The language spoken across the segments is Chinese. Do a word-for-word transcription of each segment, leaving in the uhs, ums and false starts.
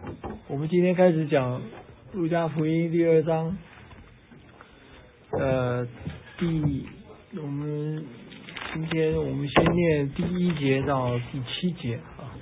我们今天开始讲路加福音第二章，呃，第我们今天我们先念第一节到第七节啊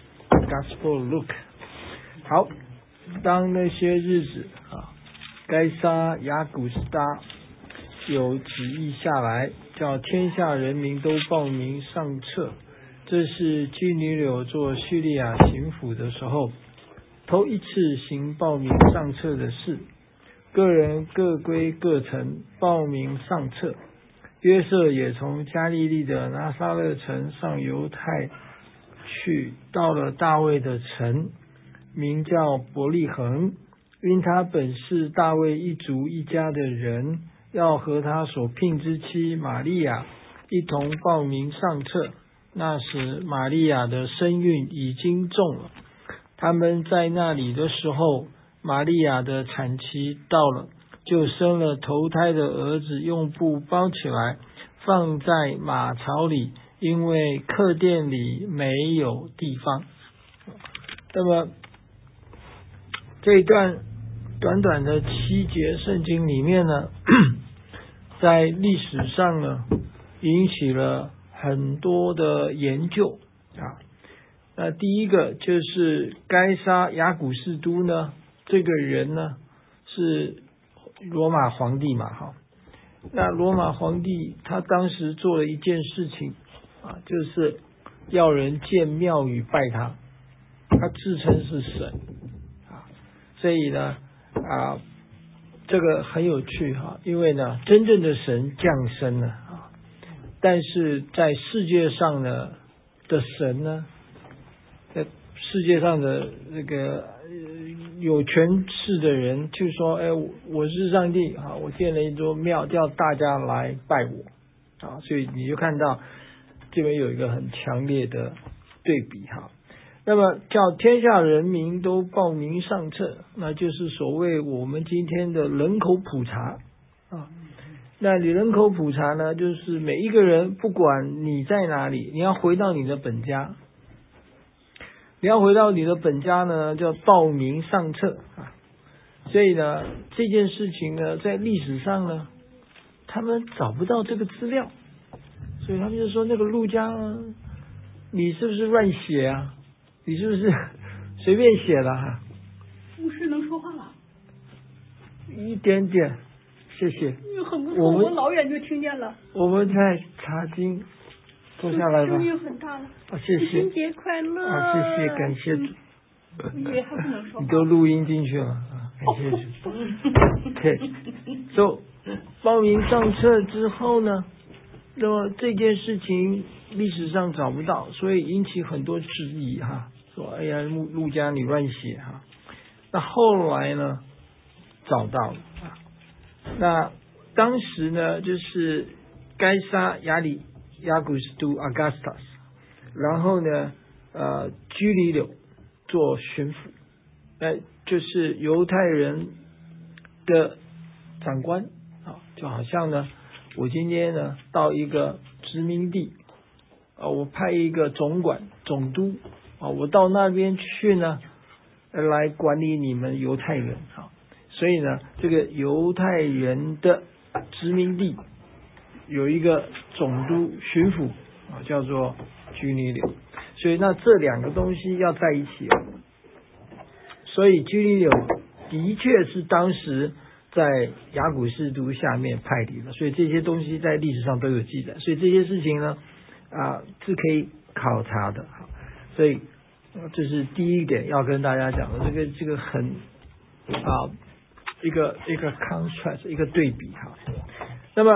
，Gospel Luke。好，当那些日子啊，该撒亚古斯大有旨意下来，叫天下人民都报名上册。这是基尼流做叙利亚巡抚的时候，头一次行报名上册的事。个人各归各城报名上册。约瑟也从加利利的拿撒勒城上犹太去，到了大卫的城，名叫伯利恒，因他本是大卫一族一家的人，要和他所聘之妻玛利亚一同报名上册。那时玛利亚的身孕已经重了，他们在那里的时候，玛利亚的产期到了，就生了头胎的儿子，用布包起来，放在马槽里，因为客店里没有地方。那么这一段短短的七节圣经里面呢，在历史上呢，引起了很多的研究啊。那第一个就是该撒亚古士都呢，这个人呢是罗马皇帝嘛，哈。那罗马皇帝他当时做了一件事情啊，就是要人建庙宇拜他，他自称是神啊，所以呢啊，这个很有趣哈，因为呢，真正的神降生了啊，但是在世界上呢的神呢，在世界上的那个有权势的人就说，哎，我是上帝啊，我建了一座庙，叫大家来拜我啊，所以你就看到这边有一个很强烈的对比哈。那么叫天下人民都报名上册，那就是所谓我们今天的人口普查啊。那你人口普查呢，就是每一个人不管你在哪里，你要回到你的本家，你要回到你的本家呢，叫报名上册啊。所以呢，这件事情呢，在历史上呢，他们找不到这个资料，所以他们就说那个路加，你是不是乱写啊？你是不是随便写的哈？ 牧师能说话了？ 一点点，谢谢。 很不错，我们老远就听见了。 我们在查经，坐下来吧。 声音很大了。 啊，谢谢。 春节快乐！ 啊，谢谢，感谢主。 以为还不能说话。 你都录音进去了啊，感谢主。OK， so 报名上册之后呢，那么这件事情历史上找不到，所以引起很多质疑哈，说哎呀，路路加你乱写哈。那后来呢，找到了啊。那当时呢，就是该撒亚里亚古斯都 Augustus， 然后呢，呃，居里柳做巡抚，那就是犹太人的长官啊，就好像呢，我今天呢到一个殖民地啊，我派一个总管总督啊，我到那边去呢，来管理你们犹太人啊。所以呢，这个犹太人的殖民地有一个总督巡抚啊，叫做居里柳。所以那这两个东西要在一起。所以居里柳的确是当时在亚古士都下面派离的，所以这些东西在历史上都有记载。所以这些事情呢啊是可以考察的。所以这是第一点要跟大家讲的，这个这个很啊。一个一个 contrast， 一个对比哈。那么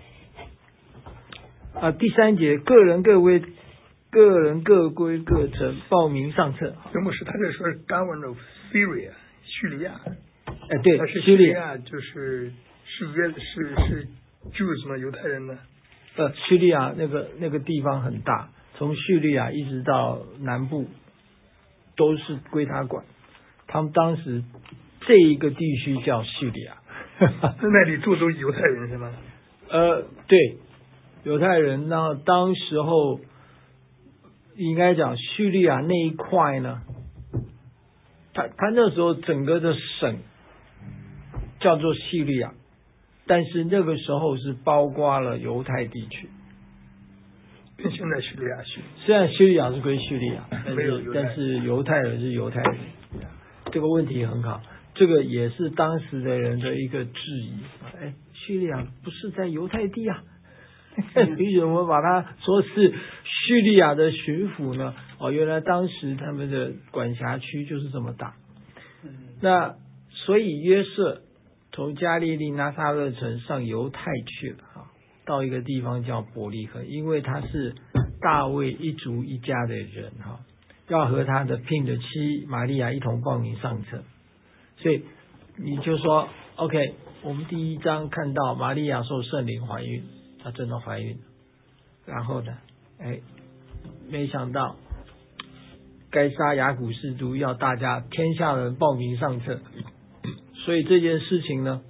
啊，第三节，个人各归个人各归各城，报名上册。 刘牧师，他这说是 governor of Syria， 叙利亚。 哎，对， 但是叙利亚就是是约是是 Jews 吗？犹太人呢？ 呃，叙利亚那个那个地方很大，从叙利亚一直到南部都是归他管。他们当时这一个地区叫叙利亚， 在那里住都是犹太人是吗？ 呃，对，犹太人呢，当时候应该讲叙利亚那一块呢， 他他那时候整个的省叫做叙利亚，但是那个时候是包括了犹太地区。 跟现在叙利亚是， 虽然叙利亚是归叙利亚，但没有犹太是但是犹太人是犹太人，这个问题很好，这个也是当时的人的一个质疑。哎，叙利亚不是在犹太地啊？为什么把它说是叙利亚的巡抚呢？哦，原来当时他们的管辖区就是这么大。那所以约瑟从加利利拿撒勒城上犹太去了啊，到一个地方叫伯利恒，因为他是大卫一族一家的人哈，要和他的聘的妻玛利亚一同报名上车，所以你就说 OK， 我们第一章看到玛利亚受圣灵怀孕。她真的怀孕，然后呢，哎，没想到该杀雅古士都要大家天下人报名上车，所以这件事情呢，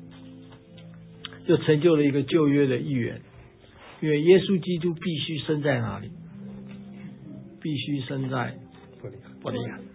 就成就了一个旧约的预言，因为耶稣基督必须生在哪里？必须生在伯利恒。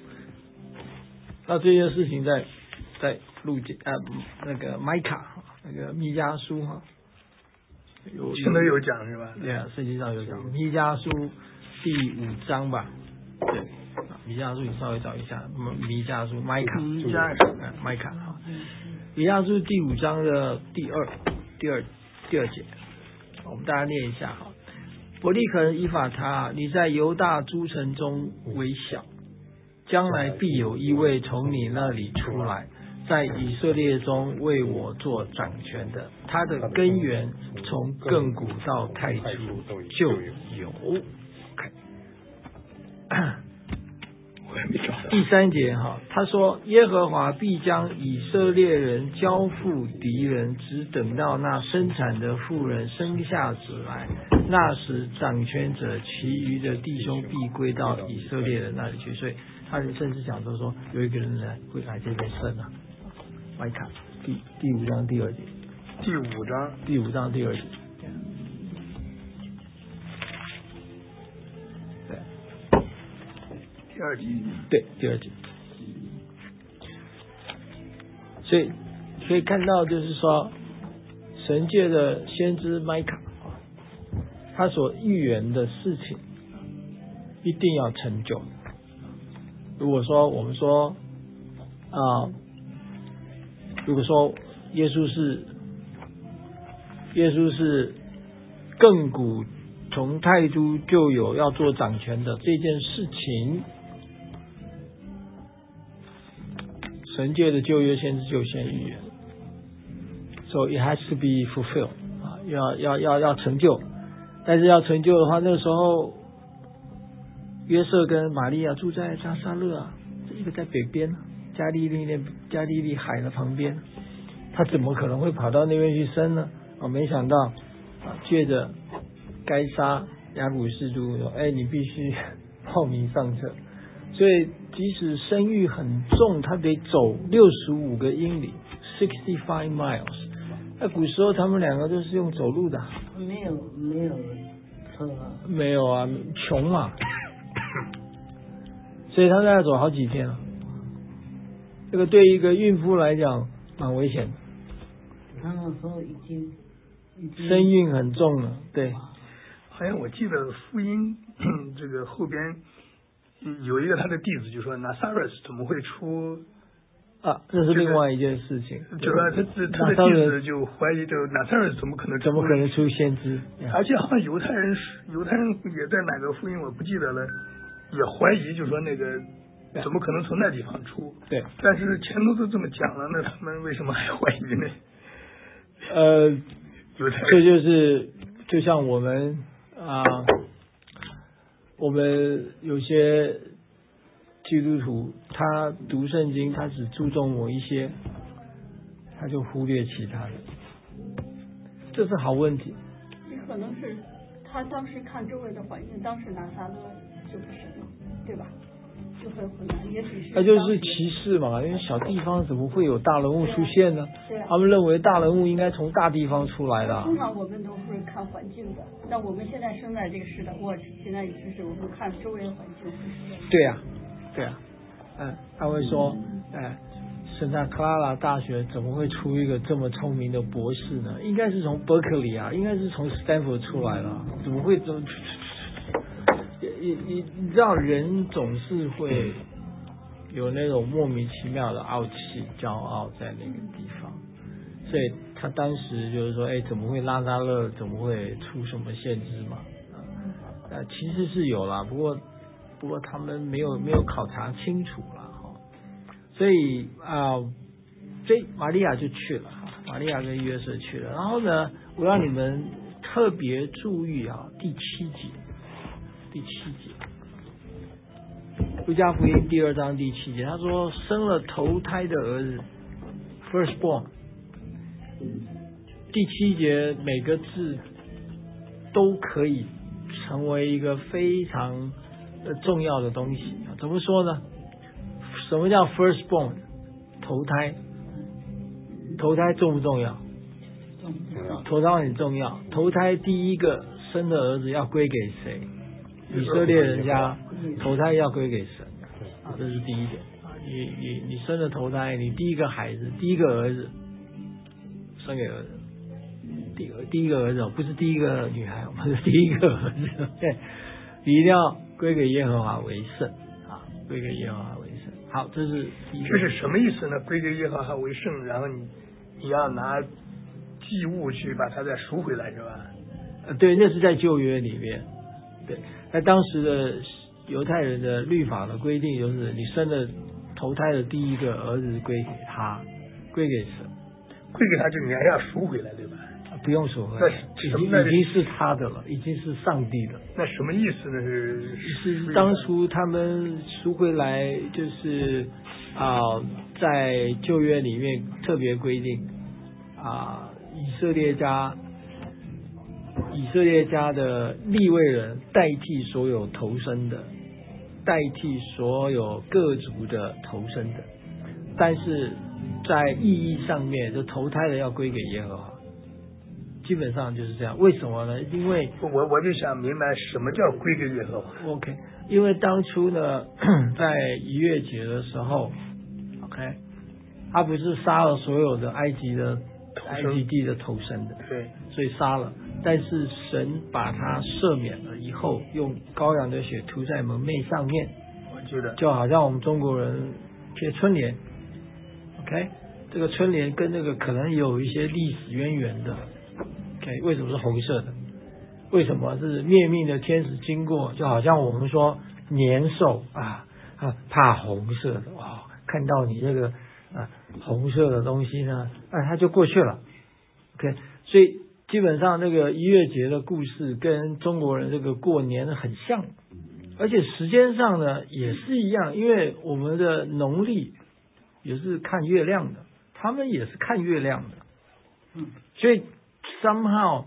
那这件事情在在路呃那个麦卡那个弥迦书哈。 有现在有讲是吧？ 对啊，圣经上有讲，弥迦书第五章吧。对，弥迦书你稍微找一下，弥迦书麦卡， 弥迦麦卡哈，弥迦书第五章的第二第二第二节，我们大家念一下哈。伯利恒以法他，你在犹大诸城中为小，将来必有一位从你那里出来，在以色列中为我做掌权的，他的根源从亘古到太初就有。第三节哈，他说耶和华必将以色列人交付敌人，只等到那生产的妇人生下子来，那时掌权者其余的弟兄必归到以色列人那里去。所以他甚至讲说说有一个人来会来这边生啊。麦卡第第五章第二节， 第五章第五章第二节，对， 第二节， 对，第二节。所以可以看到，就是说，神界的先知麦卡啊，他所预言的事情一定要成就。如果说我们说啊。呃如果说耶稣是耶稣是亘古从太初就有要做掌权的这件事情，神界的旧约先知就先预言 ，so it has to be fulfilled 啊，要要要要成就，但是要成就的话，那个时候约瑟跟玛利亚住在拿撒勒啊，一个在北边。加利利那加利利海的旁边，他怎么可能会跑到那边去生呢？啊，没想到啊，借着该杀雅古士都说，哎，你必须报名上车。所以即使生育很重，他得走六十五个英里 ，sixty five miles。那古时候他们两个都是用走路的， 没有没有车啊， 没有啊，穷嘛，所以他在那走好几天啊。这个对一个孕妇来讲蛮危险的。 他那时候已经已经身孕很重了，对。 好像我记得福音这个后边有一个他的弟子就说拿撒勒怎么会出啊？这是另外一件事情。 就说他他的弟子就怀疑，这个拿撒勒怎么可能怎么可能出先知？ 而且好像犹太人犹太人也在哪个福音我不记得了，也怀疑就说那个。怎么可能从那地方出？ 对， 但是前头都这么讲了，那他们为什么还怀疑呢？ 呃，这就是就像我们啊、呃，我们有些基督徒，他读圣经，他只注重某一些，他就忽略其他的，这是好问题。 也可能是他当时看周围的环境，当时拿撒勒就是神了，对吧？就很混乱，也许是那就是歧视嘛，因为小地方怎么会有大人物出现呢？ 对啊， 他们认为大人物应该从大地方出来的。 通常我们都是看环境的，那我们现在生在这个时代，我现在就是我们看周围的环境。 对呀、啊，对呀、啊， 嗯，他会说，哎，圣塔克拉拉大学怎么会出一个这么聪明的博士呢？应该是从伯克利啊，应该是从斯坦福出来了，怎么会这么？你你你知道，人总是会有那种莫名其妙的傲气、骄傲在那个地方，所以他当时就是说，哎，怎么会拉扎勒怎么会出什么限制嘛？呃，其实是有啦，不过不过他们没有没有考察清楚啦，哈，所以啊、呃，所以玛利亚就去了，玛利亚跟约瑟去了，然后呢，我让你们特别注意啊，第七节，第七节。路加福音第二章第七节，他说生了头胎的儿子 ，firstborn。第七节每个字都可以成为一个非常重要的东西。怎么说呢？什么叫 firstborn？ 头胎，头胎重不重要？ 重要。 头胎很重要。头胎第一个生的儿子要归给谁？以色列人家头胎要归给神啊，这是第一点啊。你你你生了头胎，你第一个孩子，第一个儿子生给儿子，第第一个儿子不是第一个女孩，不是第一个儿子，对，你一定要归给耶和华为圣啊，归给耶和华为圣。好，这是第一个。 这是什么意思呢？归给耶和华为圣，然后你你要拿祭物去把它再赎回来，是吧？ 呃，对，那是在旧约里面，对。在当时的犹太人的律法的规定，就是你生的头胎的第一个儿子归给他，归给神， 归给他就你还要赎回来，对吧？ 不用赎回来，已经已经是他的了，已经是上帝的。 那什么意思呢？是是当初他们赎回来，就是啊、呃，在旧约里面特别规定啊、呃，以色列家。以色列家的利未人代替所有投生的，代替所有各族的投生的，但是在意义上面，就投胎的要归给耶和华，基本上就是这样。为什么呢？因为我我就想明白什么叫归给耶和华。 OK， 因为当初呢，在逾越节的时候 ，OK， 他不是杀了所有的埃及的埃及地的投生的， 对， 所以杀了。但是神把他赦免了以后，用羔羊的血涂在门楣上面， 我记得就好像我们中国人贴春联 ，OK， 这个春联跟那个可能有一些历史渊源的 ，OK， 为什么是红色的？为什么是灭命的天使经过？就好像我们说年兽啊啊怕红色的哦，看到你这个啊红色的东西呢，啊他就过去了 ，OK， 所以。基本上那个逾越节的故事跟中国人这个过年很像，而且时间上呢也是一样，因为我们的农历也是看月亮的，他们也是看月亮的， 嗯， 所以 somehow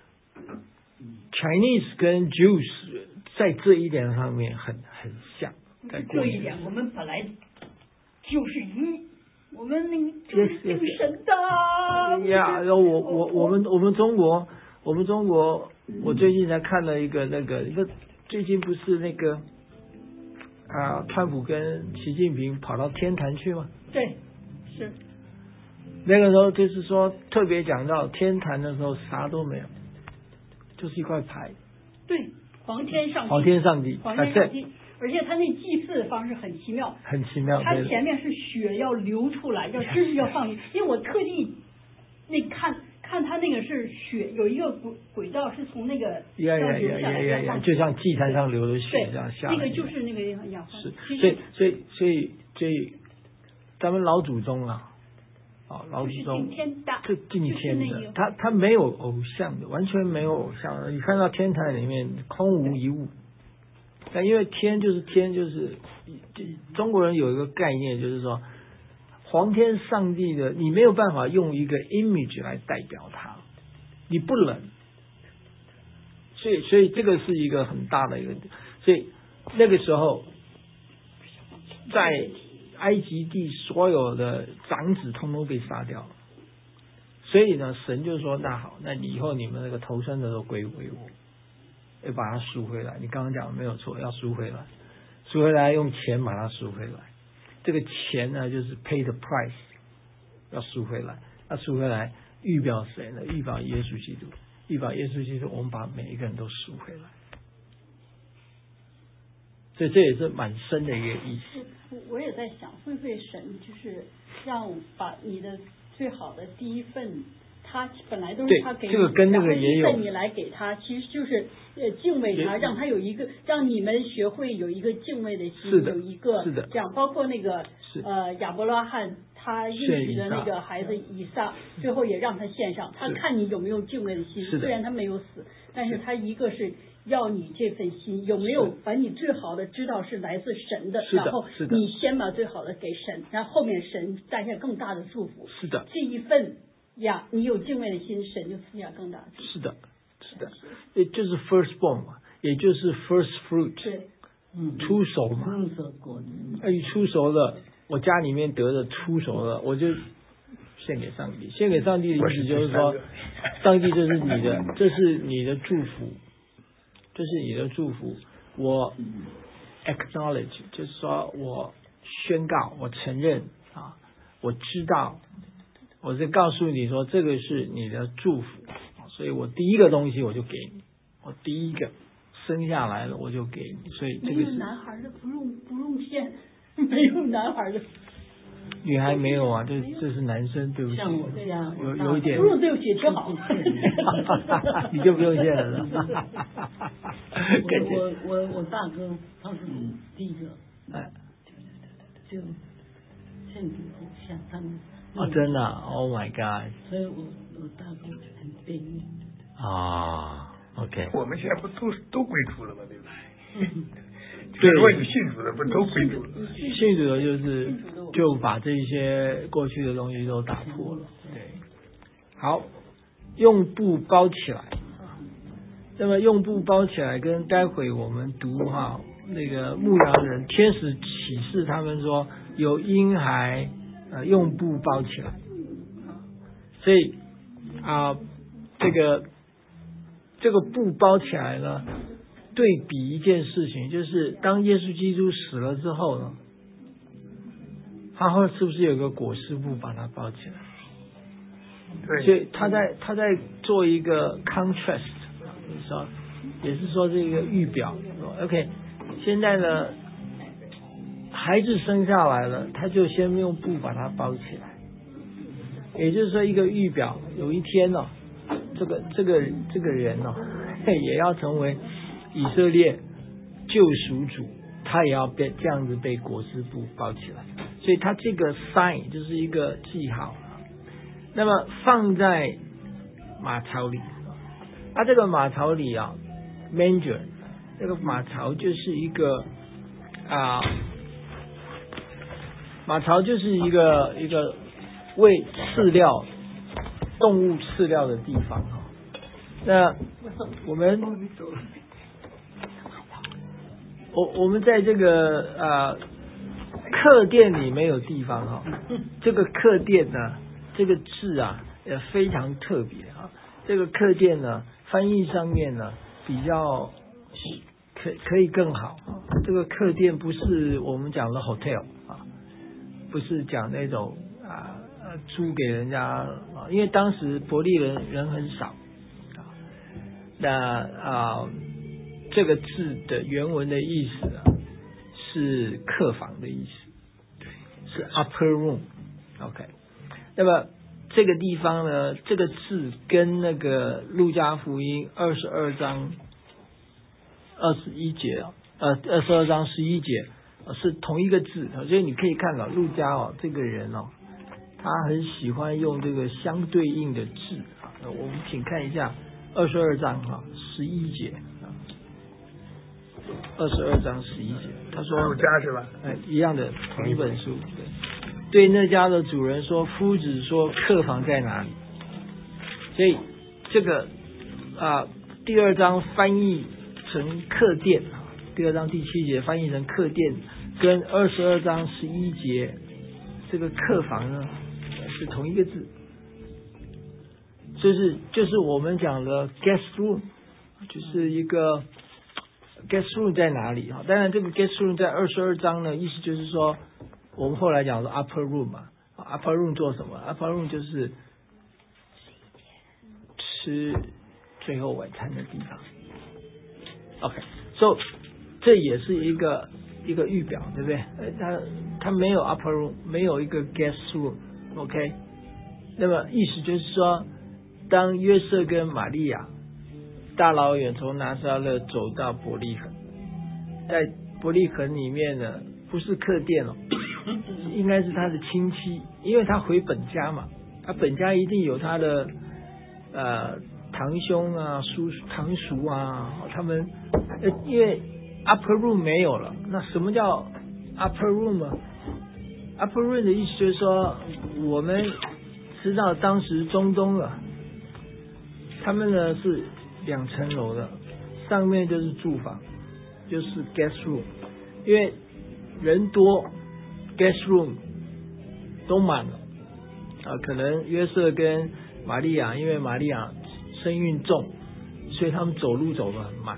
Chinese 跟 Jews 在这一点上面很很像，在过这一点我们本来就是一。我们那个就是这个神的呀，然后我我我们我们中国，我们中国，我最近才看了一个那个，一个最近不是那个啊，川普跟习近平跑到天坛去吗？ 对，是。 那个时候就是说特别讲到天坛的时候啥都没有，就是一块牌。 对，皇天上帝。 皇天上帝。 皇天上帝。而且他那祭祀的方式很奇妙， 很奇妙。 他前面是血要流出来，要真是要放进，因为我特地那看看他那个是血，有一个轨轨道是从那个呀呀呀呀呀呀，就像祭坛上流的血这样下来。 那个就是那个养分。 是，所以所以所以所以咱们老祖宗啊，啊老祖宗这进天的，他他没有偶像的，完全没有偶像的。你看到天坛里面空无一物。但因为天就是天，就是中国人有一个概念，就是说皇天上帝的，你没有办法用一个 image 来代表它，你不能。所以，所以这个是一个很大的一个，所以那个时候在埃及地所有的长子通通被杀掉了。所以呢，神就说：“那好，那你以后你们那个投生的都归归我。”要把它赎回来，你刚刚讲的没有错，要赎回来，赎回来用钱把它赎回来。 这个钱呢就是 pay the price， 要赎回来，要赎回来预表谁呢？预表耶稣基督，预表耶稣基督，我们把每一个人都赎回来。所以这也是蛮深的一个意思。 我我也在想，会不会神就是让把你的最好的第一份，他本来都是他给你， 这个跟那个也有， 然后你来给他，其实就是呃敬畏他，让他有一个，让你们学会有一个敬畏的心， 是的有一个是的这样，包括那个呃亚伯拉罕他应许的那个孩子以撒，最后也让他献上，他看你有没有敬畏的心，虽然他没有死，但是他一个是要你这份心有没有把你最好的知道是来自神的， 是的然后是的你先把最好的给神，然后后面神带下更大的祝福。 是的， 这一份呀，你有敬畏的心，神就赐下更大的祝福。 是的，是的，也就是 firstborn 嘛，也就是 first fruit， 对， 嗯， 出熟嘛， 出熟果子， 哎，出熟了，我家里面得的出熟了，我就献给上帝。献给上帝的意思就是说，上帝这是你的，这是你的祝福，这是你的祝福。我 acknowledge， 就是说我宣告，我承认啊，我知道，我是告诉你说这个是你的祝福，所以我第一个东西我就给你，我第一个生下来了我就给你，所以这个没有是男孩的不用不用献，没有男孩的。 女孩没有啊，这这是男生，对不起， 像我这样有有一点不，用对不起，挺好。 你就不用献了。 我我我我大哥他是第一个， 哎， 就献给偶像他们。 哦，真的、啊、，Oh my God！ 所以我我大哥很悲悯。 啊 ，OK。 我们现在不都都归主了吗？对不对？ 嗯对，如果有信主的，不都归主了？ 信主的就是就把这些过去的东西都打破了。对，好，用布包起来。那么用布包起来，跟待会我们读哈那个牧羊人天使启示他们说有婴孩呃用布包起来，所以啊、呃、这个这个布包起来呢，对比一件事情，就是当耶稣基督死了之后呢，他会是不是有个裹尸布把它包起来？ 对， 所以他在他在做一个 contrast， 就是说也是说这个预表。OK， 现在呢，孩子生下来了，他就先用布把它包起来，也就是说一个预表，有一天呢、哦，这个这个这个人呢、哦，也要成为以色列救赎主，他也要被这样子被裹尸布包起来，所以他这个 sign 就是一个记号。那么放在马槽里，它、啊、这个马槽里啊 ，manger， 这个马槽就是一个啊，马槽就是一个一个喂饲料动物饲料的地方哈。那我们我我们在这个啊客店里没有地方哈，这个客店呢。这个字啊也非常特别啊，这个客店呢翻译上面呢比较可可以更好啊，这个客店不是我们讲的 hotel 啊，不是讲那种啊租给人家啊，因为当时伯利人人很少啊，那啊这个字的原文的意思啊是客房的意思，是 upper room， OK。那么这个地方呢，这个字跟那个路加福音二十二章二十一节啊，呃，二十二章十一节、呃、是同一个字，所以你可以看到路加哦，这个人哦，他很喜欢用这个相对应的字啊。我们请看一下二十二章哈十一节啊，二十二章十一节，他说路加是吧？ 哎，一样的同一本书，对。对那家的主人说，夫子说客房在哪里？所以这个啊，第二章翻译成客店啊，第二章第七节翻译成客店，跟二十二章十一节这个客房呢是同一个字，就是就是我们讲的 guest room， 就是一个 guest room 在哪里啊？当然这个 guest room 在二十二章呢，意思就是说。 我们后来讲说 upper room 嘛 ，upper room 做什么 ？upper room 就是吃最后晚餐的地方。OK，so、okay, 这也是一个一个预表，对不对？呃，它它没有 upper room， 没有一个 guest room，OK、okay? 那么意思就是说，当约瑟跟玛利亚大老远从拿撒勒走到伯利恒，在伯利恒里面呢，不是客店哦，应该是他的亲戚，因为他回本家嘛，他本家一定有他的呃堂兄啊、叔堂叔啊，他们呃因为 upper room 没有了，那什么叫 upper room 啊 ？upper room 的意思就是说，我们知道当时中东啊，他们呢是两层楼的，上面就是住房，就是 guest room， 因为人多 guest room 都满了啊，可能约瑟跟玛利亚，因为玛利亚身孕重，所以他们走路走得很慢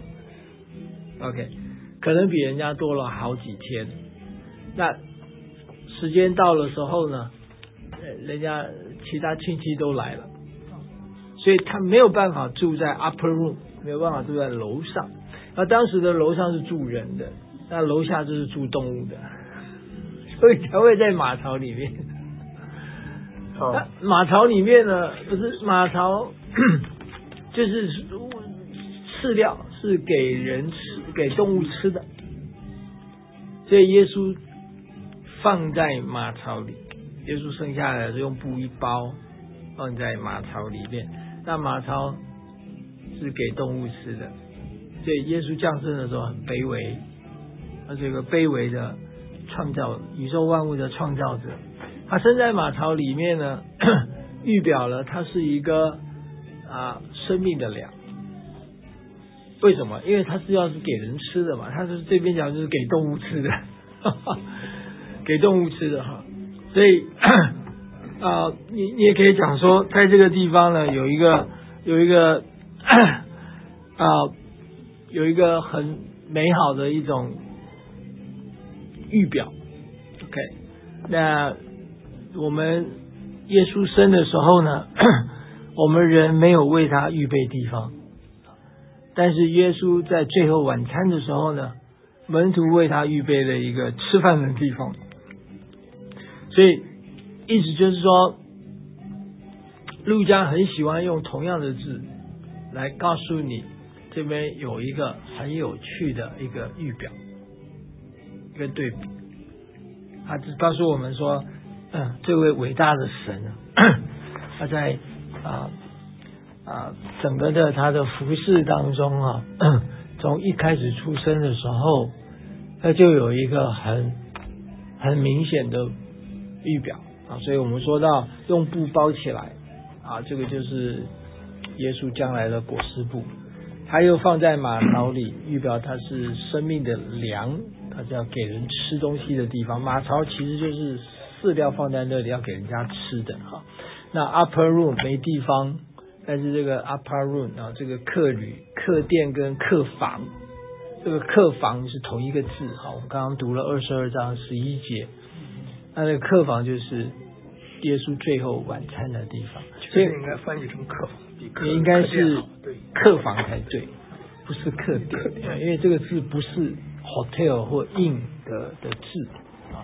，OK， 可能比人家多了好几天。那时间到的时候呢，人家其他亲戚都来了，所以他没有办法住在 upper room， 没有办法住在楼上。那当时的楼上是住人的，那楼下就是住动物的，所以才会在马槽里面。 哦、 那马槽里面呢，不是马槽，就是饲料是给人吃、给动物吃的，所以耶稣放在马槽里，耶稣生下来是用布一包放在马槽里面，那马槽是给动物吃的，所以耶稣降生的时候很卑微，他是一个卑微的创造宇宙万物的创造者，他生在马槽里面呢，预表了他是一个啊生命的粮。为什么？因为他是要是给人吃的嘛，他是这边讲就是给动物吃的，给动物吃的哈。所以啊、呃，你你也可以讲说，在这个地方呢，有一个有一个啊、呃、有一个很美好的一种预表。OK， 那我们耶稣生的时候呢，我们人没有为他预备地方，但是耶稣在最后晚餐的时候呢，门徒为他预备了一个吃饭的地方。所以意思就是说，路加很喜欢用同样的字来告诉你，这边有一个很有趣的一个预表，一个对比。他只告诉我们说，嗯，这位伟大的神啊，他在啊啊整个的他的服事当中啊，从一开始出生的时候，他就有一个很很明显的预表啊，所以我们说到用布包起来啊，这个就是耶稣将来的裹尸布。他又放在马槽里，预表它是生命的粮，它是要给人吃东西的地方。马槽其实就是饲料放在那里要给人家吃的哈。那 upper room 没地方，但是这个 upper room 啊，这个客旅、客店跟客房，这个客房是同一个字哈。我们刚刚读了二十二章十一节，那那个客房就是耶稣最后晚餐的地方， 所以应该翻译成客房，比客应该是客房才对， 对，不是客店，因为这个字不是 hotel 或 inn 的的字啊。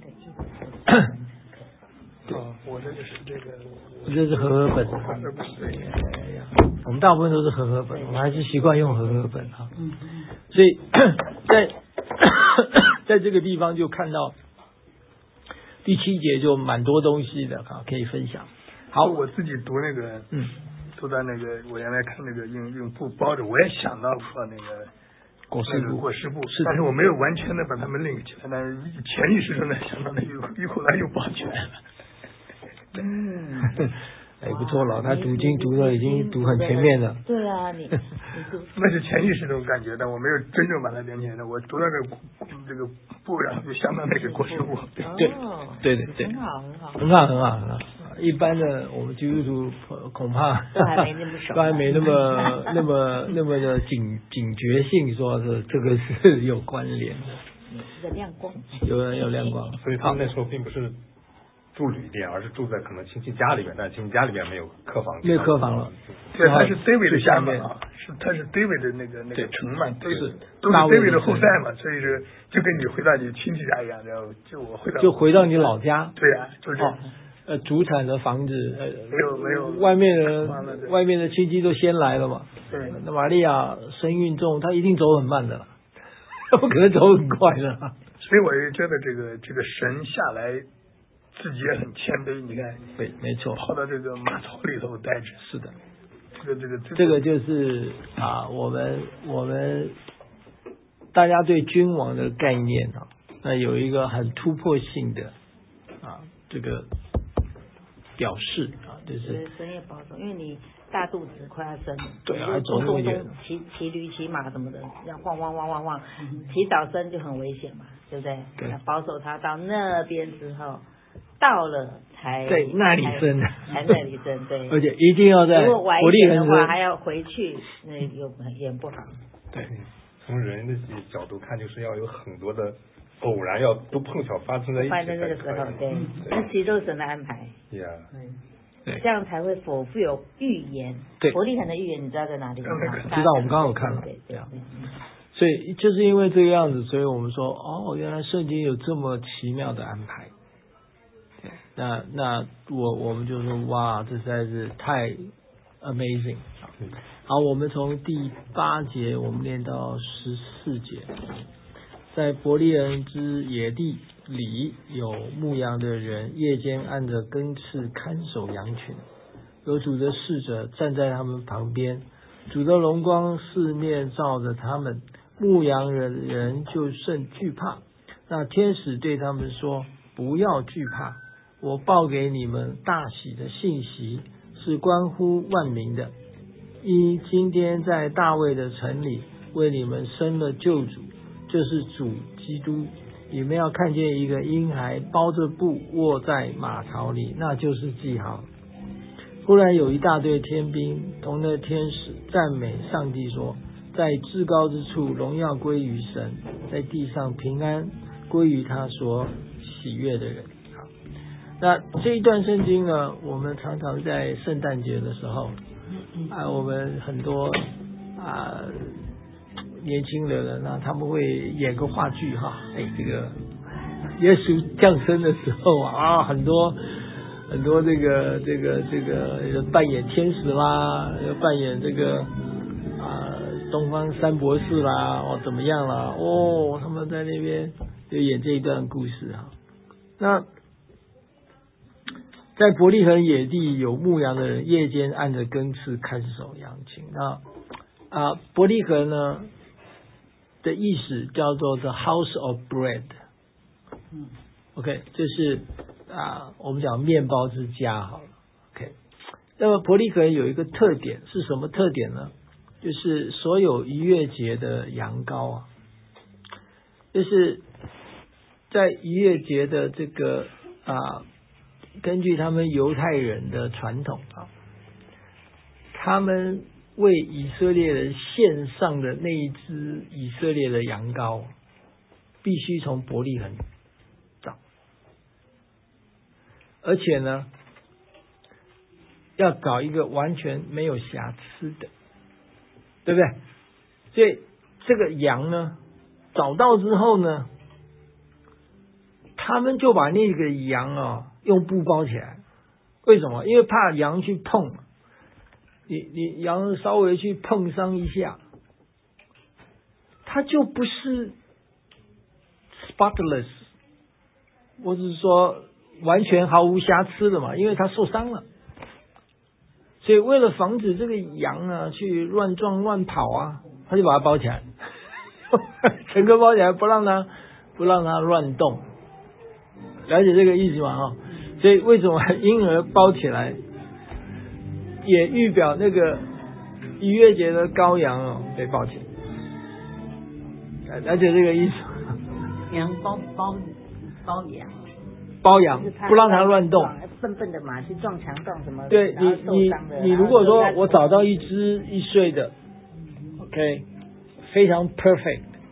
对，我这个是这个， 这是和合本， 而不是对。 我们大部分都是和合本，我们还是习惯用和合本啊。所以在在这个地方就看到第七节就蛮多东西的啊，可以分享。好， 我自己读那个， 嗯， 读到那个，我原来看那个用用布包着，我也想到过那个裹尸布， 裹尸布， 是的， 但是我没有完全的把它们 link 起来，但是潜意识中呢想到那一后来又包起来了。 嗯， 哎，不错了，他读经读的已经读很全面了。 对啊，你你读那是潜意识这种感觉，但我没有真正把它连起来。我读到这个这个布，然后就想到那个裹尸布。 对对对对， 很好很好， 很好很好很好。一般的我们基督徒恐怕都还没那么熟， 都还没那么那么那么的警警觉性，说是这个是有关联的。 有亮光， 有有亮光。 所以他们那时候并不是住旅店，而是住在可能亲戚家里面，但亲戚家里面没有客房， 没有客房了。 对，他是 David 的下面啊，是他是 David 的那个那个城嘛，都是都是 David 的后代嘛，所以是就跟你回到你亲戚家一样，然后就我回到就回到你老家。 对啊，就这样。 呃，主产的房子，呃， 没有没有， 外面的外面的亲戚都先来了嘛。 对。 那玛利亚身孕重，她一定走很慢的了，不可能走很快的。 所以我就觉得这个这个神下来，自己也很谦卑。你看， 对，没错， 跑到这个马槽里头待着。 是的， 这个这个这个就是啊，我们我们大家对君王的概念啊，那有一个很突破性的啊这个。表示啊，就是神也保守，因为你大肚子快要生了， 对啊，还走那么远， 骑骑驴骑马什么的，要晃晃晃晃晃，提早生就很危险嘛，对不对？ 对， 保守他到那边之后，到了才在那里生， 才那里生，对， 而且一定要在如果晚一点的话，还要回去，那又也不好。 对，从人的角度看，就是要有很多的。偶然要都碰巧发生在一起， 发生那个时候，对，那其实都是神的安排。 呀， 对， 这样才会否富有预言。 对， 伯利恒的预言你知道在哪里吗？ 知道，我们刚刚有看了。 对对。 所以就是因为这个样子，所以我们说，哦，原来圣经有这么奇妙的安排。对，那那我我们就说，哇，这实在是太 amazing。好，我们从第八节我们念到十四节。在伯利恒之野地里，有牧羊的人夜间按着更次看守羊群，有主的使者站在他们旁边，主的荣光四面照着他们，牧羊人人就甚惧怕。那天使对他们说：不要惧怕，我报给你们大喜的信息，是关乎万民的。因今天在大卫的城里为你们生了救主，就是主基督。你们要看见一个婴孩包着布卧在马槽里，那就是记号。忽然有一大队天兵同那天使赞美上帝说：在至高之处荣耀归于神，在地上平安归于他所喜悦的人。好，那这一段圣经呢，我们常常在圣诞节的时候啊，我们很多啊年轻的人啊，他们会演个话剧哈，哎，这个耶稣降生的时候啊，啊很多很多这个这个这个扮演天使啦，扮演这个啊东方三博士啦，哦怎么样啦，哦他们在那边就演这一段故事哈。那在伯利恒野地有牧羊的人夜间按着更次看守羊群。那啊伯利恒呢的意思叫做 the house of bread， 嗯 ，OK， 就是啊我们讲面包之家好了 ，OK。那么伯利恒有一个特点是什么特点呢？就是所有逾越节的羊羔啊，就是在逾越节的这个啊，根据他们犹太人的传统啊，他们为以色列人献上的那一只以色列的羊羔，必须从伯利恒找，而且呢，要找一个完全没有瑕疵的，对不对？所以这个羊呢，找到之后呢，他们就把那个羊啊用布包起来，为什么？因为怕羊去碰。你你羊稍微去碰伤一下，它就不是 spotless， 或者是说完全毫无瑕疵的嘛，因为它受伤了。所以为了防止这个羊啊去乱撞乱跑啊，他就把它包起来，整个包起来，不让它不让它乱动。了解这个意思吗？哈，所以为什么婴儿包起来？也预表那个逾越节的羔羊哦被抱起来，了解这个意思？ 羊包包包羊， 包羊不让它乱动， 笨笨的马去撞墙撞什么？ 对你你你如果说我找到一只一岁的 ，OK， 非常 perfect，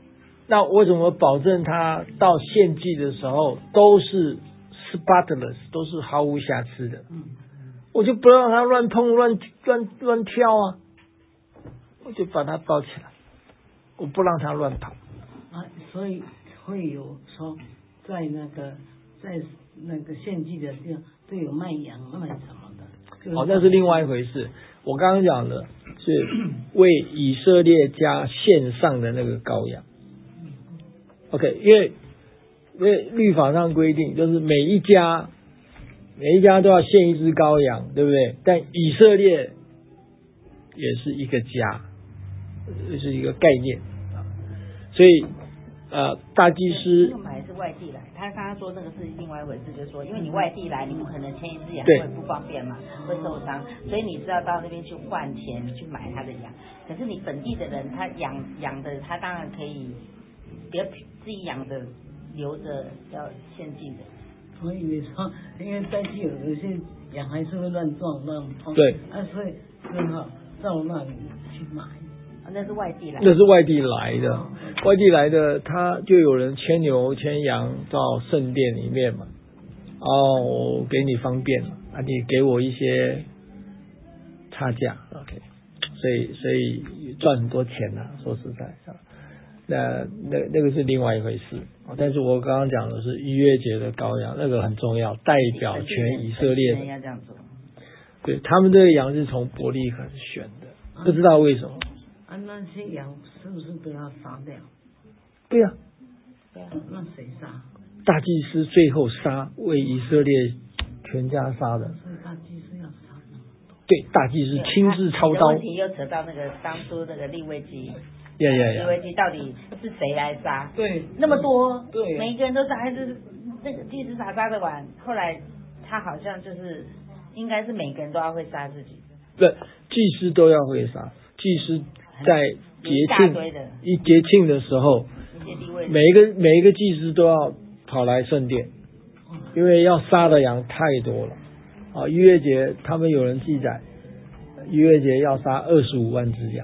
那我怎么保证他到献祭的时候都是 spotless， 都是毫无瑕疵的？我就不让他乱碰乱乱乱跳啊，我就把他包起来，我不让他乱跑。 啊，所以会有说在那个在那个献祭的地方都有卖羊卖什么的。 哦，那是另外一回事。我刚刚讲的是为以色列家献上的那个羔羊。OK， 因为因为律法上规定，就是每一家每一家都要献一只羔羊，对不对？但以色列也是一个家，这是一个概念啊。所以呃，大祭司这个买是外地来，他刚刚说那个是另外一回事，就是说，因为你外地来，你不可能牵一只羊会不方便嘛，会受伤，所以你是要到那边去换钱去买他的羊。可是你本地的人，他养养的，他当然可以，别自己养的留着要献祭的。 我以为说，因为在地有有些羊还是会乱撞乱碰， 对， 啊，所以只好到那里去买。 那是外地来的， 那是外地来的，外地来的，他就有人牵牛牵羊到圣殿里面嘛，哦，我给你方便嘛，啊，你给我一些差价 ，OK， 所以所以赚很多钱呐、啊，说实在啊，那那那个是另外一回事，但是我刚刚讲的是逾越节的羔羊，那个很重要，代表全以色列的， 要这样做， 对他们这个羊是从伯利恒选的，不知道为什么。 啊，那些羊是不是都要杀掉？ 对呀、啊， 对啊，那谁杀？ 大祭司最后杀，为以色列全家杀的。 所以大祭司要杀那么多。 对，大祭司亲自操刀。 问题又扯到那个当初那个利未记， 呀呀呀！ 利未记到底是谁来杀？ 对， 那么多， 对， 每一个人都杀，还是那个祭司哪杀得完？后来他好像就是应该是每个人都要会杀自己。 对，祭司都要会杀，祭司。在节庆一节庆的时候，每一个每一个祭司都要跑来圣殿，因为要杀的羊太多了啊！逾越节他们有人记载，逾越节要杀二十五万只羊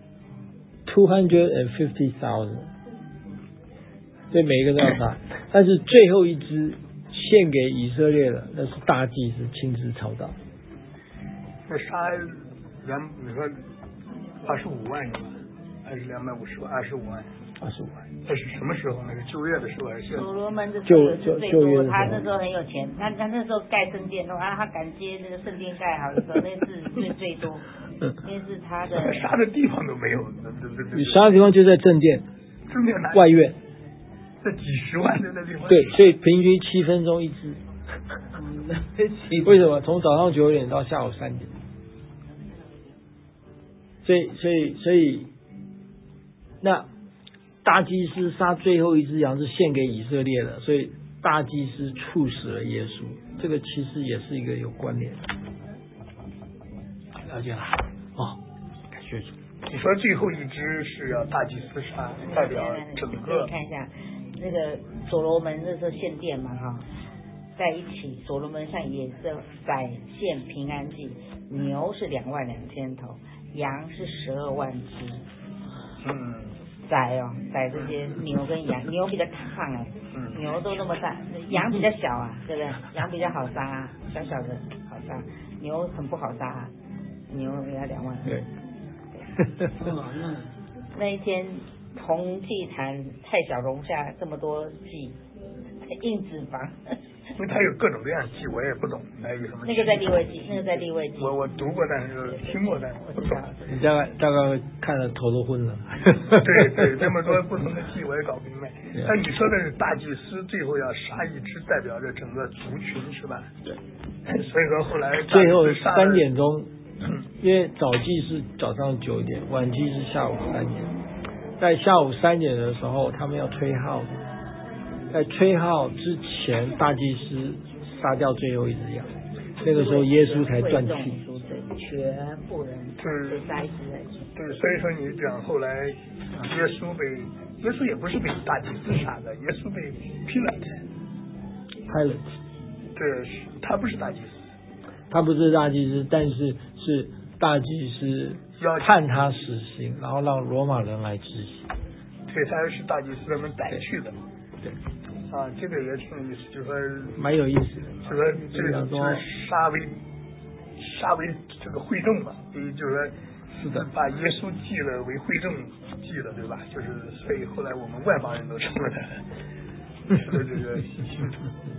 ，two hundred and fifty thousand， 所以每一个都要杀。但是最后一只献给以色列的，那是大祭司亲自操刀。 那杀两，你说。二十五万是吧？还是两百五十万？二十五万。 二十五万。 那是什么时候？那个旧约的时候还是？ 所罗门的时候是最多，他那时候很有钱，他他那时候盖圣殿，啊，他敢接那个圣殿盖好的时候，那是最最多，那是他的。 杀的地方都没有， 你杀的地方就在正殿。 正殿哪？ 外院。 这几十万的那地方。 对，所以平均七分钟一只。为什么？从早上九点到下午三点。所以，所以，所以，那大祭司杀最后一只羊是献给以色列的，所以大祭司处死了耶稣，这个其实也是一个有关联的。了解了，哦，感谢主。 你说最后一只是要大祭司杀，代表整个。 看一下那个所罗门那时候献殿嘛，哈，在一起，所罗门向也是宰献平安祭，牛是两万两千头。羊是十二万只， 嗯， 宰哦，宰这些牛跟羊，牛比较胖哎，嗯，牛都那么大，羊比较小啊，对不对？羊比较好杀啊，小小的好杀，牛很不好杀啊，牛要两万。 对。 那一天红祭坛太小容下这么多祭，硬脂肪。 因为它有各种各样祭，我也不懂那有什么。 那个在利未记，那个在利未记。 我我读过，但是听过，但是我不懂。 你大概大概看了头都昏了。 对对，这么多不同的祭我也搞不明白。但你说的是大祭司最后要杀一只，代表着整个族群是吧？ 对。 所以说后来最后三点钟，因为早祭是早上九点，晚祭是下午三点。在下午三点的时候，他们要吹号。在吹号之前，大祭司杀掉最后一只羊，那个时候耶稣才断气。 全部人被杀一只。 对，所以说你讲后来耶稣被耶稣也不是被大祭司杀的，耶稣被 Pilate。 Pilate。 对，他不是大祭司。 他不是大祭司，但是是大祭司判他死刑，然后让罗马人来执行。 对，他是大祭司他们带去的。 对。 啊，这个也挺有意思，就说蛮有意思的， 就说这个就是杀为杀为这个会众嘛，所以就是说是的， 把耶稣记了为会众记了，对吧？就是所以后来我们外邦人都成了成了这个信徒。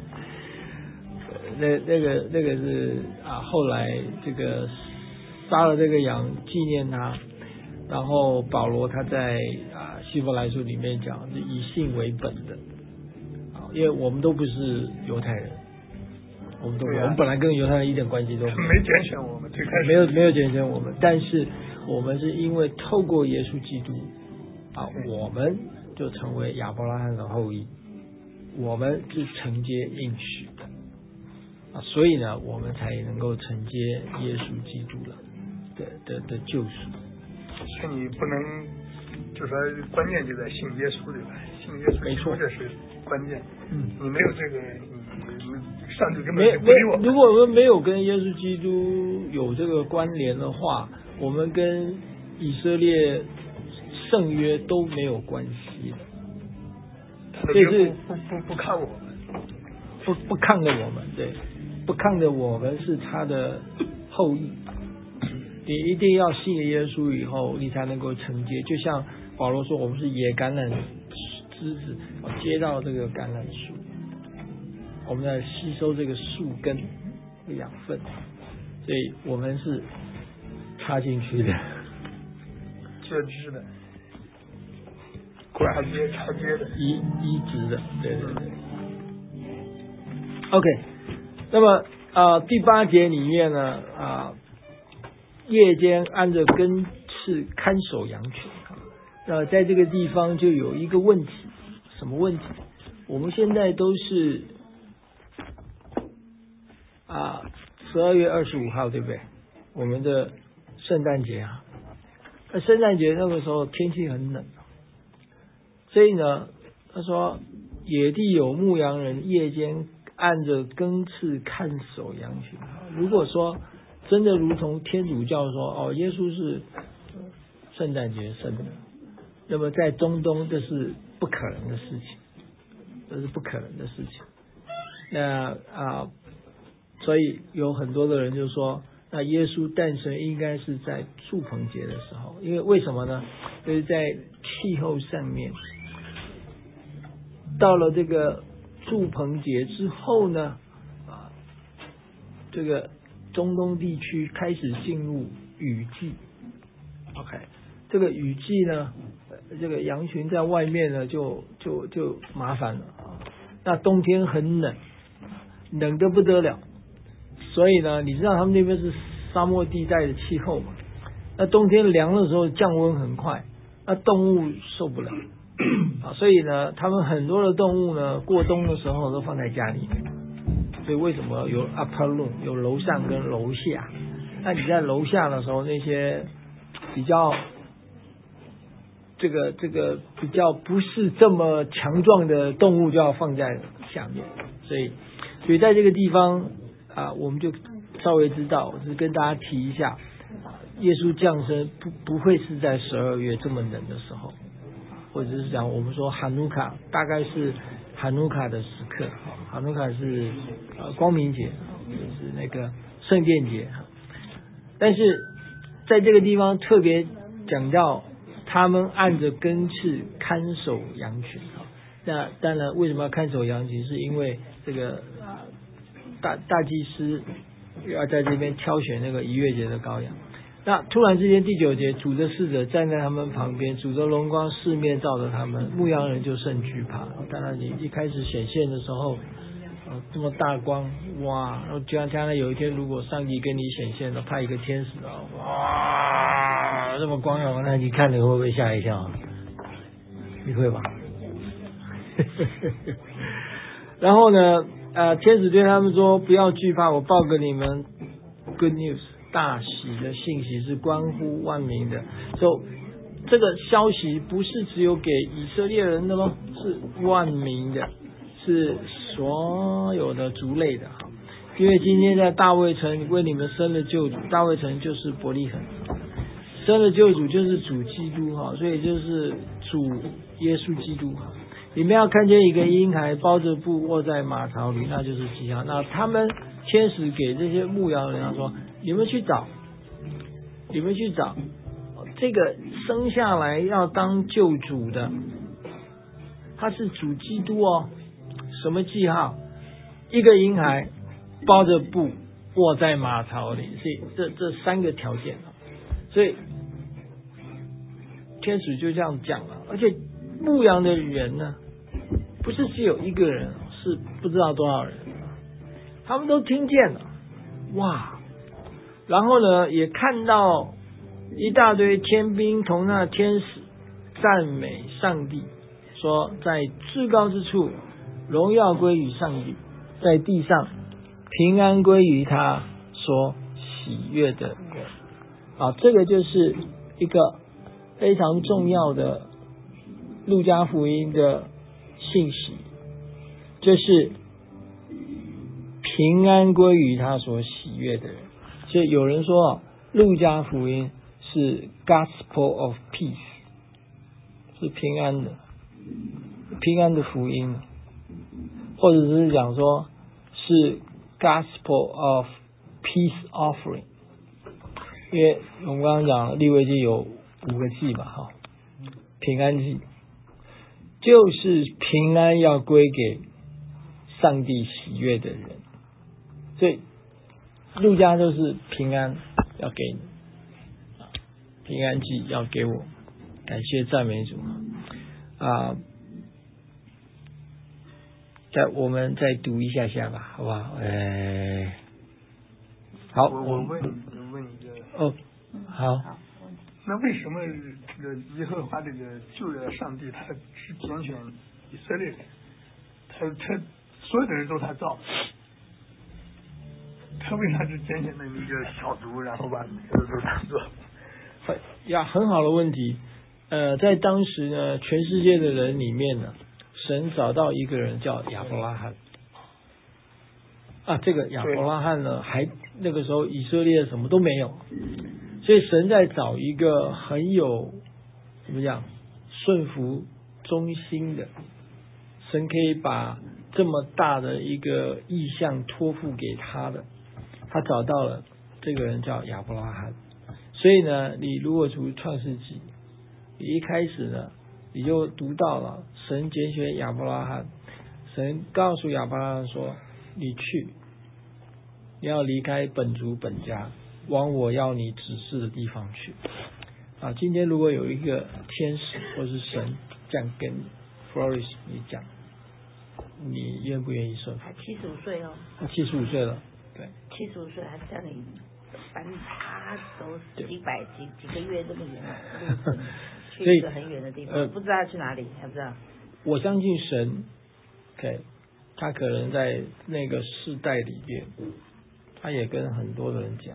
那那个那个是啊，后来这个杀了这个羊纪念他，然后保罗他在啊希伯来书里面讲是以信为本的。因为我们都不是犹太人，我们都、啊、我们本来跟犹太人一点关系都没有， 没拣选我们，最开始没有没有拣选我们，但是我们是因为透过耶稣基督啊，我们就成为亚伯拉罕的后裔，我们是承接应许的啊，所以呢，我们才能够承接耶稣基督了的的的救赎。 所以你不能，就说关键就在信耶稣对吧？信耶稣， 没错， 这是关键。 嗯， 你没有这个，你上帝根本没不理我。 如果我们没有跟耶稣基督有这个关联的话，我们跟以色列圣约都没有关系的。 这是不不不看我们， 不不抗着我们，对，不抗着我们是他的后裔。你一定要信了耶稣以后，你才能够承接。就像保罗说，我们是野橄榄枝子，接到这个橄榄树，我们在吸收这个树根的养分，所以我们是插进去的， 接枝的，挂接插接的， 移移植的，对对对。OK， 那么啊、呃，第八节里面呢啊、呃，夜间按着更次看守羊群。那在这个地方就有一个问题，什么问题？我们现在都是啊十二月二十五号，对不对？我们的圣诞节啊，那圣诞节那个时候天气很冷，所以呢，他说野地有牧羊人夜间按着更次看守羊群。如果说真的如同天主教说，哦，耶稣是圣诞节生的，那么在中东这是不可能的事情，这是不可能的事情。那啊，所以有很多的人就说，那耶稣诞生应该是在住棚节的时候，因为为什么呢？就是在气候上面，到了这个住棚节之后呢，啊，这个中东地区开始进入雨季。OK， 这个雨季呢，这个羊群在外面呢就就就麻烦了啊。那冬天很冷，冷得不得了，所以呢，你知道他们那边是沙漠地带的气候嘛？那冬天凉的时候降温很快，那动物受不了啊，所以呢，他们很多的动物呢过冬的时候都放在家里面。所以为什么有 upper room 有楼上跟楼下？那你在楼下的时候，那些比较这个这个比较不是这么强壮的动物就要放在下面，所以所以在这个地方啊，我们就稍微知道，我只是跟大家提一下，耶稣降生不不会是在十二月这么冷的时候，或者是讲我们说哈努卡大概是哈努卡的时刻，哈努卡是呃光明节，就是那个圣殿节，但是在这个地方特别讲到他们按着更次看守羊群。那当然为什么要看守羊群，是因为这个大大祭司要在这边挑选那个逾越节的羔羊。那突然之间第九节，主的使者站在他们旁边，主的荣光四面照着他们，牧羊人就甚惧怕。当然你一开始显现的时候呃，这么大光，哇！然后将将来有一天，如果上帝跟你显现了，派一个天使啊，哇，这么光耀，那你看你会不会吓一跳？你会吧？然后呢，呃，天使对他们说：“不要惧怕，我报给你们 good news， 大喜的信息是关乎万民的。所以这个消息不是只有给以色列人的咯，是万民的。”是所有的族类的，因为今天在大卫城为你们生了救主，大卫城就是伯利恒，生了救主就是主基督哈，所以就是属耶稣基督。你们要看见一个婴孩包着布卧在马槽里，那就是记号。那他们天使给这些牧羊人说：你们去找，你们去找这个生下来要当救主的，他是主基督哦。什么记号？一个婴孩包着布卧在马槽里，所以这这三个条件，所以天使就这样讲了。而且牧羊的人呢，不是只有一个人，是不知道多少人，他们都听见了，哇！然后呢，也看到一大堆天兵同那天使赞美上帝，说在至高之处荣耀归于上帝，在地上平安归于他所喜悦的人。啊，这个就是一个非常重要的路加福音的信息，就是平安归于他所喜悦的人。所以有人说路加福音是 Gospel of Peace， 是平安的平安的福音，或者是讲说是 Gospel of Peace Offering， 因为我们刚刚讲利未记有五个祭嘛，哈，平安祭就是平安要归给上帝喜悦的人，所以路加就是平安要给你，平安祭要给我，感谢赞美主啊！再我们再读一下下吧，好不好？哎，好， 我我问我问一个哦，好， 那为什么这个耶和华这个旧约的上帝他是拣选以色列人，他他所有的人都他造，他为啥是拣选那一个小族，然后把每个都当做？ 呀，很好的问题。呃，在当时呢，全世界的人里面呢，神找到一个人叫亚伯拉罕。啊，这个亚伯拉罕呢，还那个时候以色列什么都没有，所以神在找一个很有怎么讲顺服忠心的，神可以把这么大的一个意向托付给他的，他找到了这个人叫亚伯拉罕。所以呢，你如果读创世纪，你一开始呢，你就读到了神拣选亚伯拉罕，神告诉亚伯拉罕说：你去，你要离开本族本家，往我要你指示的地方去。啊，今天如果有一个天使或是神这样跟 Flourish 你讲，你愿不愿意顺服？ 才七十五岁哦， 他七十五岁了，对， 七十五岁还叫你搬他走几百几几个月这么远路程，去一个很远的地方，呃、不知道要去哪里，还不知道。 我相信神 ，OK， 他可能在那个世代里面，他也跟很多人讲，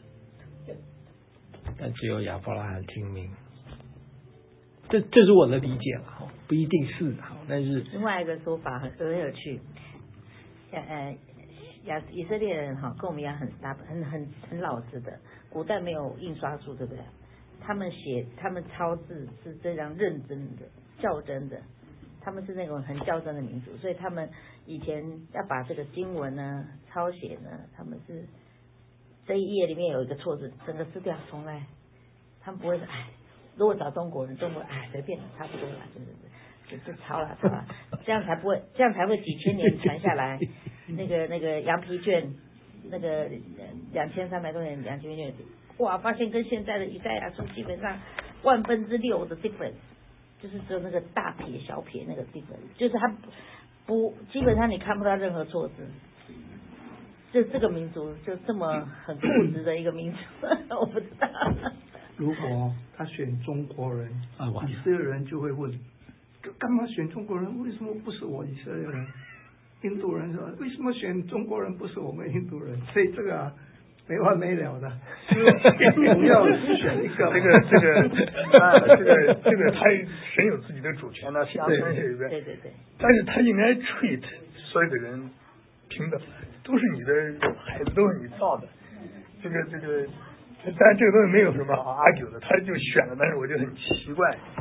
但只有亚伯拉罕听命。这这是我的理解了，不一定是好，但是另外一个说法很很有趣，呃。亚以色列人哈，跟我们一样很大很很很老实的。古代没有印刷术，对不对？他们写他们抄字是这样认真的、较真的。他们是那种很较真的民族，所以他们以前要把这个经文呢抄写呢，他们是这一页里面有一个错字，整个撕掉重来。他们不会哎，如果找中国人，中国人哎随便差不多了，就是就是抄了抄了，这样才不会，这样才会几千年传下来。那个那个羊皮卷，那个两千三百多年羊皮卷，哇，发现跟现在的以赛亚书基本上万分之六的 difference， 就是只有那个大撇小撇那个 difference， 就是它不基本上你看不到任何错字。就这个民族就这么很固执的一个民族，我不知道。 如果他选中国人，以色列人就会问，干嘛选中国人？为什么不是我以色列人？印度人说为什么选中国人不是我们印度人？所以这个啊没完没了的，总要选一个。 这个这个啊，这个这个他神有自己的主权呢，下分是一个。 对对对。 但是他应该 treat 所有的人平等，都是你的孩子，都是你造的。这个这个，但这个东西没有什么好 argue 的，他就选了，但是我就很奇怪，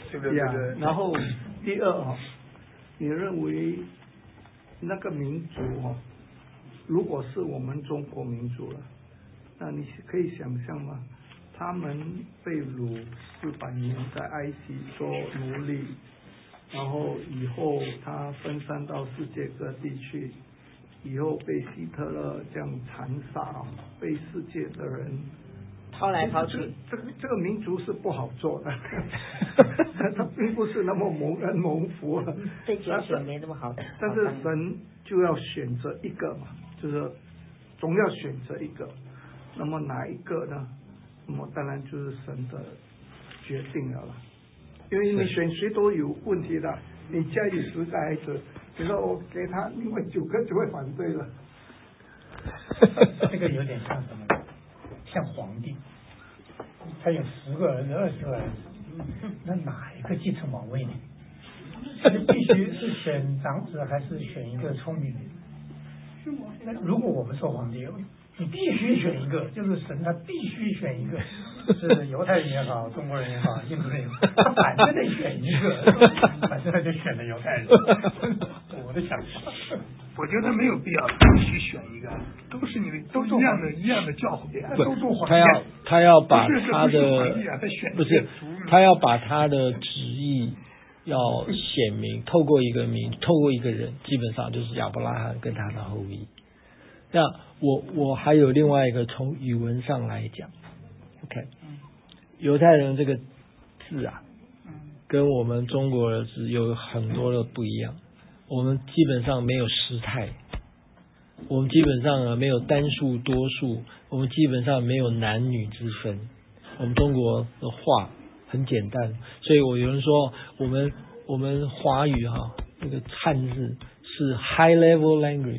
这个这个。 然后第二啊，你认为那个民族啊，如果是我们中国民族了，那你可以想象吗？他们被掳四百年，在埃及做奴隶，然后以后他分散到世界各地去，以后被希特勒这样残杀，被世界的人抛来抛去。 这个这个民族是不好做的，他并不是那么蒙恩蒙福了。 被拣选没那么好。 但是神就要选择一个嘛，就是总要选择一个。那么哪一个呢？那么当然就是神的决定了啦。因为你选谁都有问题的。你家里十个孩子，你说我给他另外九个就会反对了。 这个有点像什么？像皇帝，他有十个儿子、二十个儿子，那哪一个继承王位呢？必须是选长子还是选一个聪明的？那如果我们做皇帝，你必须选一个，就是神他必须选一个，是犹太人也好，中国人也好，印度人也好，他反正得选一个，反正他就选了犹太人。我的想法， 我觉得没有必要必须选一个，都是你的都一样的一样的教诲呀。 不，他要他要把他的不是他要把他的旨意要显明，透过一个名，透过一个人，基本上就是亚伯拉罕跟他的后裔。那我我还有另外一个从语文上来讲 ，OK， 犹太人这个字啊，跟我们中国的字有很多的不一样。我们基本上没有时态，我们基本上呢没有单数多数，我们基本上没有男女之分。我们中国的话很简单，所以我有人说我们我们华语哈、啊，那个汉字是 high level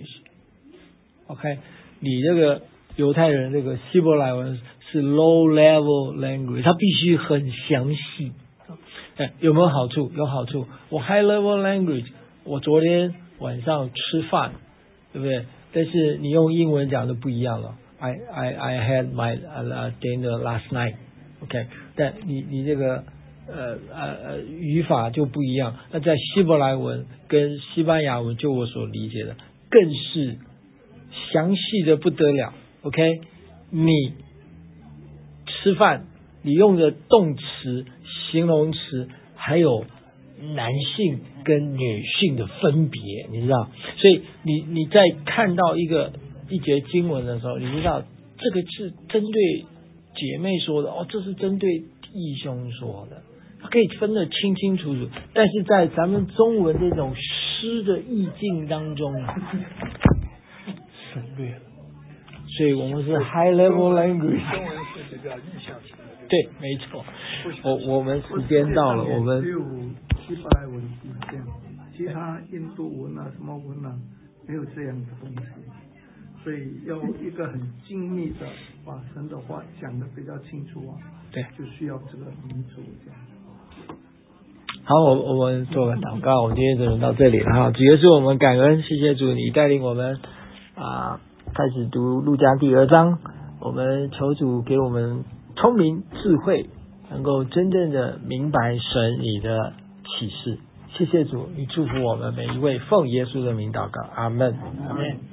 language。OK， 你这个犹太人这个希伯来文是 low level language， 它必须很详细。哎，有没有好处？有好处。我 high level language， 我昨天晚上吃饭，对不对？但是你用英文讲的不一样了。I I I had my dinner last night。OK， 但你你这个呃呃语法就不一样。那在希伯来文跟西班牙文，就我所理解的，更是详细的不得了 ，OK？ 你吃饭，你用的动词、形容词，还有男性跟女性的分别，你知道？所以你你在看到一个一节经文的时候，你知道这个是针对姐妹说的，哦，这是针对弟兄说的，可以分得清清楚楚。但是在咱们中文这种诗的意境当中，省略了，所以我们是 high level language。 中文是比较意象型的。 对，没错。我我们时间到了，我们只有希伯来文出现，其他印度文啊、什么文啊，没有这样的东西。所以要一个很精密的把神的话讲得比较清楚啊， 对， 就需要这个民族这样。 好，我我们做个祷告，我们今天只能到这里了哈。主耶稣，我们感恩，谢谢主，你带领我们啊，开始读路加第二章，我们求主给我们聪明智慧，能够真正的明白神你的启示。谢谢主，你祝福我们每一位，奉耶稣的名祷告，阿们。 阿们。